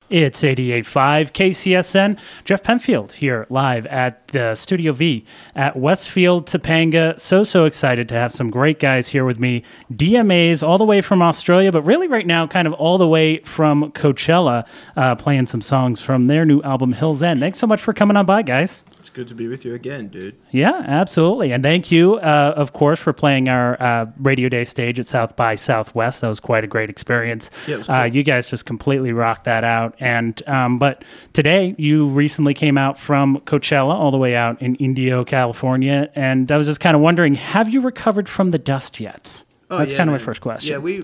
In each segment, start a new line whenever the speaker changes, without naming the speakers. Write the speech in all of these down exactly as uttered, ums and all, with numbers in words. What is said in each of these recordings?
It's eighty-eight point five K C S N. Jeff Penfield here live at the Studio V at Westfield, Topanga. So, so excited to have some great guys here with me. D M As all the way from Australia, but really right now kind of all the way from Coachella, uh, playing some songs from their new album, Hill's End. Thanks so much for coming on by, guys.
It's good to be with you again, dude.
Yeah, absolutely. And thank you, uh, of course, for playing our uh, Radio Day stage at South by Southwest. That was quite a great experience.
Yeah, it was cool.
Uh, you guys just completely rocked that out. And um, but today, you recently came out from Coachella all the way out in Indio, California. And I was just kind of wondering, have you recovered from the dust yet?
Oh,
That's
yeah,
kind of
man.
my first question.
Yeah, we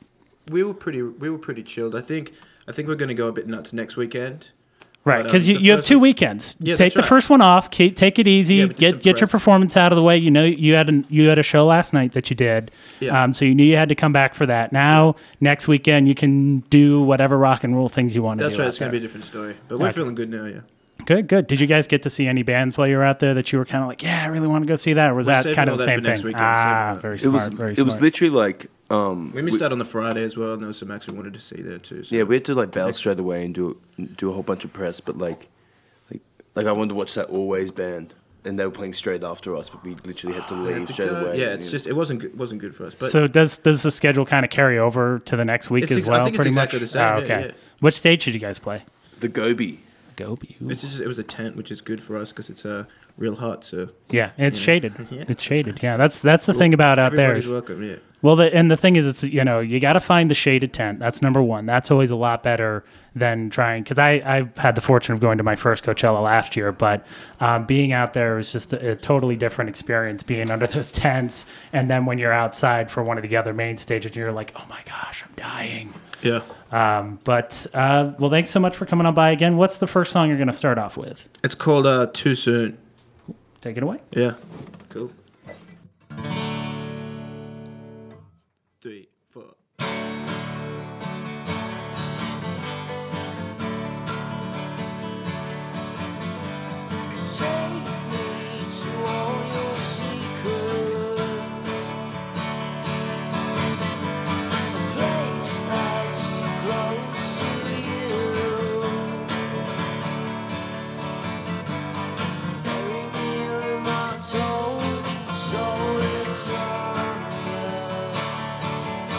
we were pretty we were pretty chilled. I think I think we're going to go a bit nuts next weekend.
Right,
But, um,
because you,
the
you have
first
two
week-
weekends.
Yeah,
take
that's
the
right.
first one off. Keep, take it easy.
Yeah, but do
get
some
get your
press.
performance out of the way. You know you had an, you had a show last night that you did,
Yeah.
um, so you knew you had to come back for that. Now next weekend you can do whatever rock and roll things you want to
That's
do.
right.
out
It's going to
there.
be a different story. But we're
Okay.
feeling good now, yeah.
Good, good. Did you guys get to see any bands while you were out there that you were kind of like, yeah, I really want to go see that, or was
We're
that
saving
kind of
all
the
that
same
for next
thing?
weekend,
Ah,
saving that.
very
It
smart,
was
very
it
smart.
was literally like um
We missed out on the Friday as well, and there was some acts we wanted to see there too. So.
yeah, we had to like bail straight away and do do a whole bunch of press, but like like like I wanted to watch that Always band, and they were playing straight after us, but we literally had to
We had
leave
to
straight
go-
away.
Yeah,
and,
it's
you
just it wasn't good, wasn't good for us. But
So does does the schedule kind of carry over to the next week
It's
as
ex- I
well?
think it's
pretty
exactly
much?
the same,
Ah,
yeah,
okay.
yeah.
Which stage did you guys play?
know, the Gobi.
Gobi. Ooh.
it's just, it was a tent, which is good for us because it's uh, real hot. So
Yeah, it's
Yeah.
shaded.
Yeah,
it's
that's
shaded.
right.
Yeah, that's that's the thing about out there.
everybody's
is-
welcome. Yeah.
Well, the, and the thing is, it's you know you got to find the shaded tent. That's number one. That's always a lot better than trying. Because I I had the fortune of going to my first Coachella last year, but um, being out there was just a, a totally different experience. Being under those tents, and then when you're outside for one of the other main stages, you're like, oh my gosh, I'm dying.
Yeah.
Um, but uh, well, thanks so much for coming on by again. What's the first song you're going to start off with?
It's called uh, Too Soon.
Take it away.
Yeah. Cool. Three, four.
Take me to all your secrets, a place that's too close to you. Bury me in my toes, so it's under.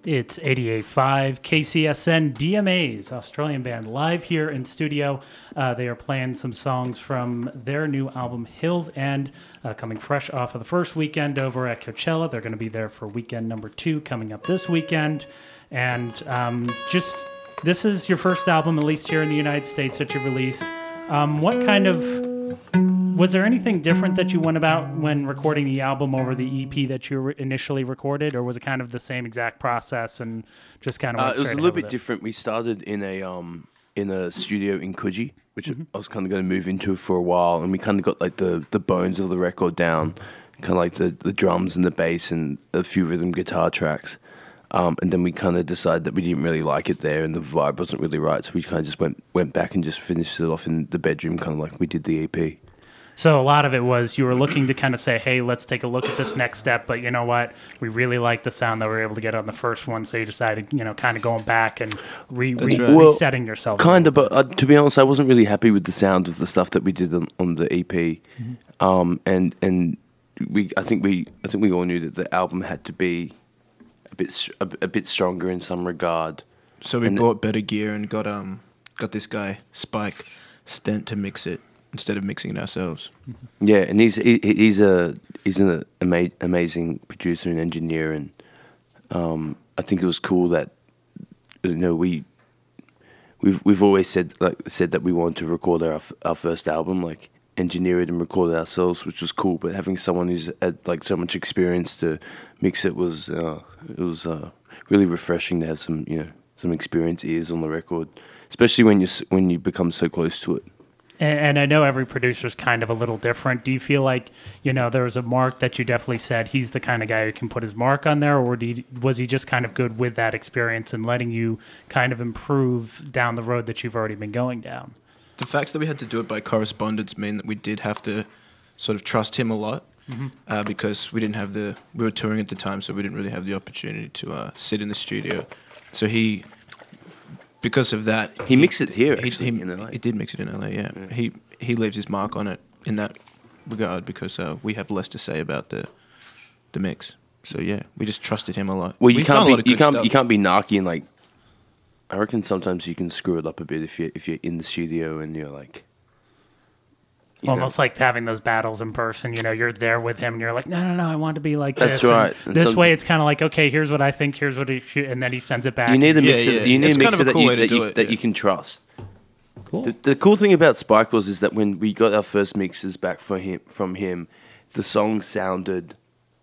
It's eighty-eight point five K C S N D M As, Australian band, live here in studio. Uh, they are playing some songs from their new album, Hills End, uh, coming fresh off of the first weekend over at Coachella. They're going to be there for weekend number two coming up this weekend. And um, just, this is your first album, at least here in the United States, that you released. Um, what kind of... Was there anything different that you went about when recording the album over the E P that you re- initially recorded, or was it kind of the same exact process and just kind of
Uh,
went
it was a
straight
little
ahead
bit
with it?
different. We started in a um in a studio in Coogee, which
Mm-hmm.
I was kind of going to move into for a while, and we kind of got like the, the bones of the record down, kind of like the, the drums and the bass and a few rhythm guitar tracks. Um, and then we kind of decided that we didn't really like it there, and the vibe wasn't really right, so we kind of just went went back and just finished it off in the bedroom, kind of like we did the E P.
So a lot of it was you were looking to kind of say, hey, let's take a look at this next step, but you know what? We really like the sound that we were able to get on the first one, so you decided, you know, kind of going back and re- re-
right.
Well,
resetting yourself.
Kind of, but uh, to be honest, I wasn't really happy with the sound of the stuff that we did on, on the E P,
Mm-hmm.
um, and and we I think we I think we all knew that the album had to be a bit s- a, a bit stronger in some regard.
So we
And-
bought better gear and got um got this guy Spike Stent to mix it instead of mixing it ourselves.
Yeah, and he's he, he's a he's an ama- amazing producer and engineer, and um, I think it was cool that you know we we've we've always said like said that we wanted to record our f- our first album, like engineer it and record it ourselves, which was cool. But having someone who's had like so much experience to mix it was uh, it was uh, really refreshing to have some you know some experienced ears on the record, especially when you s- when you become so close to it.
And, and I know every producer's kind of a little different. Do you feel like, you know, there was a mark that you definitely said he's the kind of guy who can put his mark on there, or do you, was he just kind of good with that experience and letting you kind of improve down the road that you've already been going down?
The facts that we had to do it by correspondence mean that we did have to sort of trust him a lot uh, because we didn't have the we were touring at the time, so we didn't really have the opportunity to uh, sit in the studio. So he, because of that,
He mixed it here,
He,
actually,
he,
in L A.
he did mix it in L A. Yeah, he he leaves his mark on it in that regard because uh, we have less to say about the the mix. So yeah, we just trusted him a lot.
Well, you
We've done a lot
can't
of
be you
good
can't
stuff.
you can't be narky and like. I reckon sometimes you can screw it up a bit if you if you're in the studio and you're like. you know.
Almost like having those battles in person. You know, you're there with him, and you're like, no, no, no, I want to be like
That's
this. And
right. And
this
some-
way, it's kind of like, okay, here's what I think, here's what he should, and then he sends it back.
You need a
Yeah,
mixer.
yeah.
You need
It's
a
kind
mixer
of a
that
cool
you
way to
that
do
you
it,
that
yeah.
you can trust.
Cool.
The, the cool thing about Spike was is that when we got our first mixes back for him from him, the songs sounded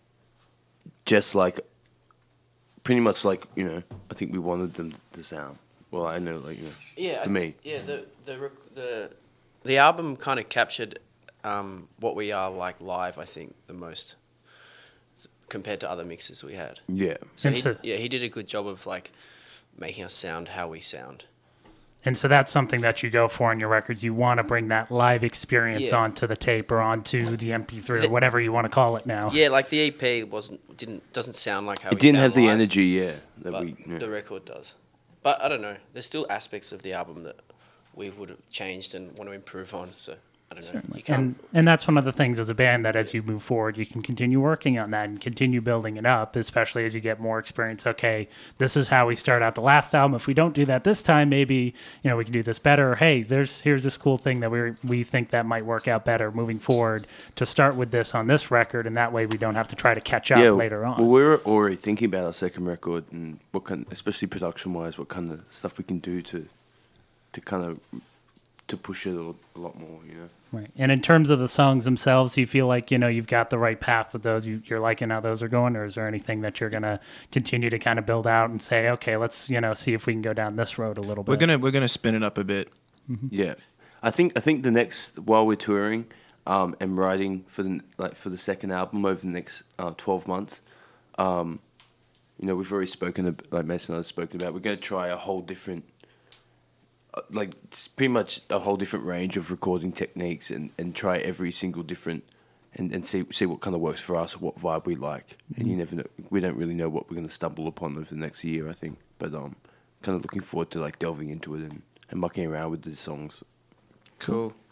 just like, pretty much like you know. I think we wanted them to sound. Well, I know, like you know,
Yeah, I
for me.
think- yeah. The the rec- the the album kind of captured um, what we are like live. I think the most compared to other mixes we had.
Yeah.
So
And
he,
so-
yeah, he did a good job of like making us sound how we sound.
And so that's something that you go for on your records. You want to bring that live experience
Yeah.
onto the tape or onto the M P three or
The-
whatever you want to call it now.
Yeah, like the E P wasn't didn't doesn't sound like how
It
we
didn't
sound
have the
live,
energy, yeah. That
but
we. Yeah.
the record does. But I don't know. There's still aspects of the album that we would have changed and want to improve on. So I don't know. You can't,
And and that's one of the things as a band that as you move forward, you can continue working on that and continue building it up, especially as you get more experience. Okay, this is how we start out the last album. If we don't do that this time, maybe you know we can do this better. Or, hey, there's here's this cool thing that we we think that might work out better moving forward. To start with this on this record, and that way we don't have to try to catch up later on.
Well, we were already thinking about our second record and what kind, especially production-wise, what kind of stuff we can do to, to kind of, to push it a, a lot more, you know.
Right. And in terms of the songs themselves, do you feel like, you know, you've got the right path with those? You, you're liking how those are going, or is there anything that you're going to continue to kind of build out and say, okay, let's, you know, see if we can go down this road a little bit?
We're gonna we're gonna spin it up a bit.
Yeah, I think I think the next while we're touring, um, and writing for the like for the second album over the next uh, twelve months, um, you know, we've already spoken ab- like Mason and I have spoken about. We're going to try a whole different. Uh, like it's pretty much a whole different range of recording techniques and, and try every single different and, and see see what kind of works for us, what vibe we like. And you never know, we don't really know what we're going to stumble upon over the next year, I think. But um, kind of looking forward to like delving into it and, and mucking around with the songs.
Cool.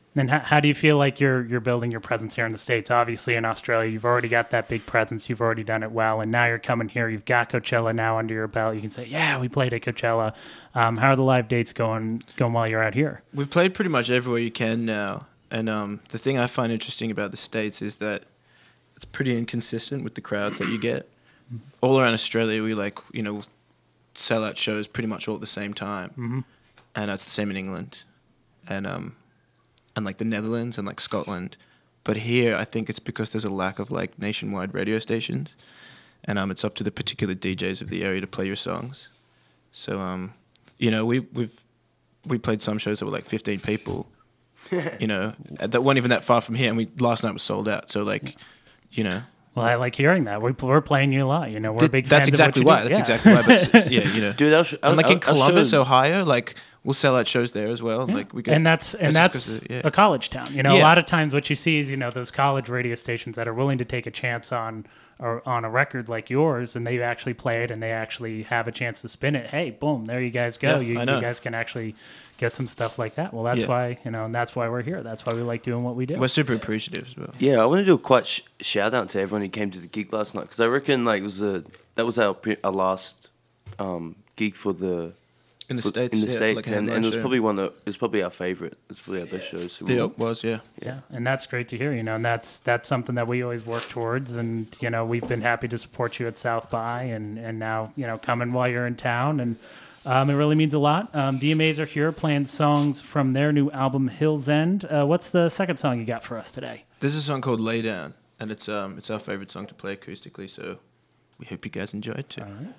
And how, how do you feel like you're you're building your presence here in the States? Obviously, in Australia, you've already got that big presence. You've already done it well, and now you're coming here. You've got Coachella now under your belt. You can say, "Yeah, we played at Coachella." Um, how are the live dates going going while you're out here?
We've played pretty much everywhere you can now, and um, the thing I find interesting about the States is that it's pretty inconsistent with the crowds that you get. All around Australia, we like you know sell out shows pretty much all at the same time,
Mm-hmm.
and it's the same in England, and um. and like the Netherlands and like Scotland. But here, I think it's because there's a lack of like nationwide radio stations, and um, it's up to the particular D Js of the area to play your songs. So um, you know, we we've we played some shows that were like fifteen people, you know, that weren't even that far from here, and we last night was sold out. So like, you know.
Well, I like hearing that. We, we're playing you a lot. You know, we're
Th-
big
That's
fans
exactly
of what
why.
you do.
That's
Yeah.
exactly why. But it's, it's, yeah, you know.
Dude, I'll sh- I'll,
and like
I'll,
in Columbus,
I'll show-
Ohio, like we'll sell out shows there as well.
Yeah.
Like we get,
and that's and
that's
that's,
just 'cause of- yeah.
a college town. You know, a
Yeah.
lot of times what you see is you know those college radio stations that are willing to take a chance on or on a record like yours, and they actually play it and they actually have a chance to spin it. Hey, boom, there you guys go.
Yeah,
you,
I know.
you guys can actually get some stuff like that. Well, that's
Yeah.
why you know, and that's why we're here. That's why we like doing what we do.
we're super appreciative as well.
Yeah, I want to do a quite sh- shout out to everyone who came to the gig last night, because I reckon like it was a that was our pre- our last um, gig for the
In the
for-
States,
in the
yeah,
states,
like a
and,
headline
and it was
show.
probably one of it was probably our favorite. It's probably our best shows. So
Yeah,
we'll-
it was, yeah.
Yeah, and that's great to hear, you know, and that's that's something that we always work towards, and you know, we've been happy to support you at South by, and and now you know, coming while you're in town, and um, it really means a lot. Um, D M As are here playing songs from their new album Hills End. Uh, what's the second song you got for us today?
There's a song called Lay Down, and it's um it's our favorite song to play acoustically, so we hope you guys enjoy it too.
All right.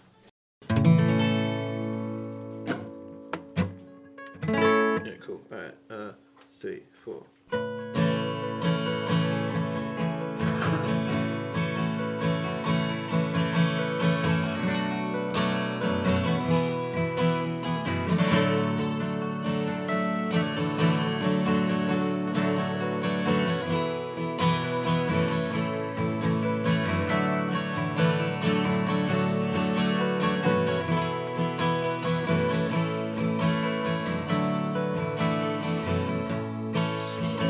Yeah, cool. All right, uh, three, four.
Sit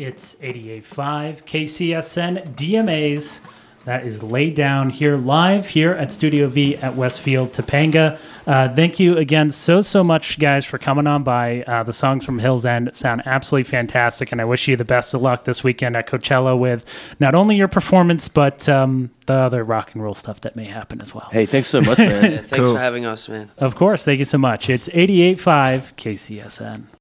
It's eighty-eight point five K C S N D M As. That is laid down here live here at Studio V at Westfield Topanga. Uh, thank you again so, so much, guys, for coming on by. Uh, the songs from Hills End sound absolutely fantastic, and I wish you the best of luck this weekend at Coachella with not only your performance, but um, the other rock and roll stuff that may happen as well.
Hey, thanks so much, man.
Yeah, thanks
Cool.
for having us, man.
Of course, thank you so much. It's eighty-eight point five K C S N.